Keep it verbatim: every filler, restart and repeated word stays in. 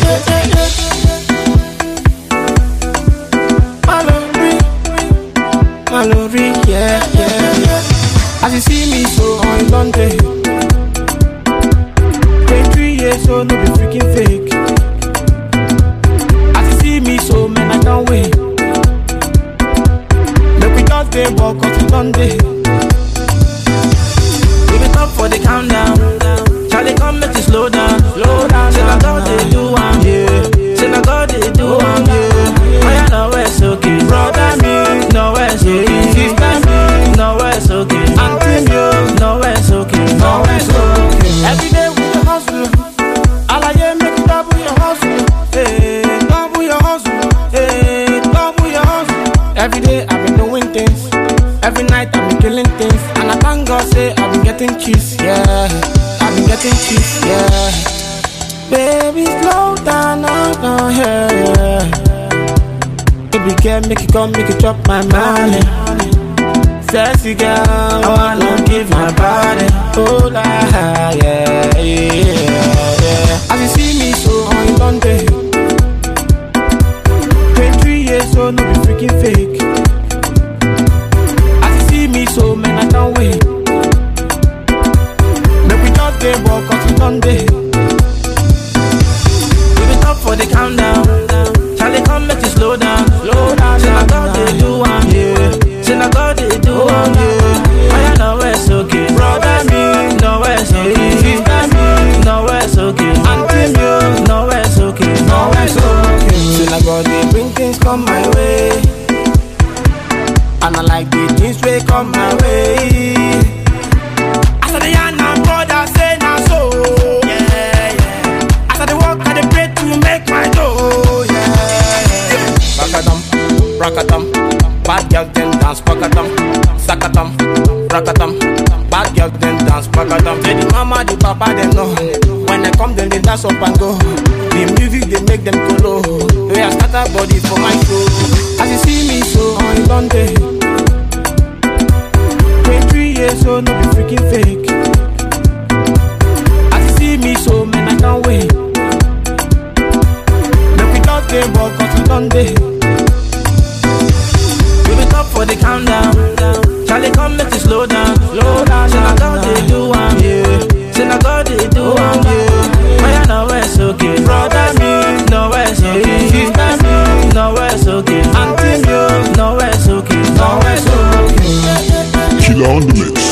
Mallory, Mallory, yeah, yeah, yeah. As you see me so on Monday, twenty-three years old, no be freaking fake. As you see me so, man, I can't wait. Make we just dey walk cause we done day. We been up for the countdown. Charlie, come make you slow down, slow down. Say na God they do am, yeah. Say na God they do am, yeah. I know it's okay, brother me, no it's okay. Sister me, no it's okay. Auntie me, no it's okay, no it's okay. Every day we dey hustle, all I hear make you double your hustle, hey, double your hustle, hey, double your hustle. Every day I've been doing things, every night I've been killing things, and I thank God say I've been getting cheese, yeah. I've been getting cheap, yeah. Baby, slow down, I know, yeah. Baby, girl, make it come, make it drop my money. Sexy girl, I wanna give my body. Oh, la, yeah, yeah, yeah. As you see me so on Monday, twenty-three years old, no be freaking fake. As you see me so, man, I can't wait. They walk cause we done day. We been up for the countdown. Charlie, come make you slow down, slow down. Say na God they do am, yeah. Say na God they do am, yeah. I know it's okay, brother me, no it's okay. Sister me, no it's okay. Auntie me, no it's okay, no it's okay. Say na God they bring things come my way, and I like the things wey come my way. I said the yarn and brother say na so, yeah, yeah. I said the work I dey pray to make my dough, yeah, yeah. Rakatam, rakatam, bad girl then dance rakatam, sakatam, rakatam, bad girl then dance rakatam. Say the mama, the papa them know. When I come then they dance up and go. The music they make them go low. They are scatter body for my show. As you see me so on Monday, twenty-three years old, no be freaking fake. As you see me so, man, I can't wait. Make we just dey walk cause we done day. We been up for the countdown. Charlie, come make you slow down, slow down. Say na God they do am, yeah. Say na God they do am, yeah. I know it's okay, brother me, no it's okay. Sister me, no it's okay. Auntie me, no it's okay, no it's okay. Killer on the mix.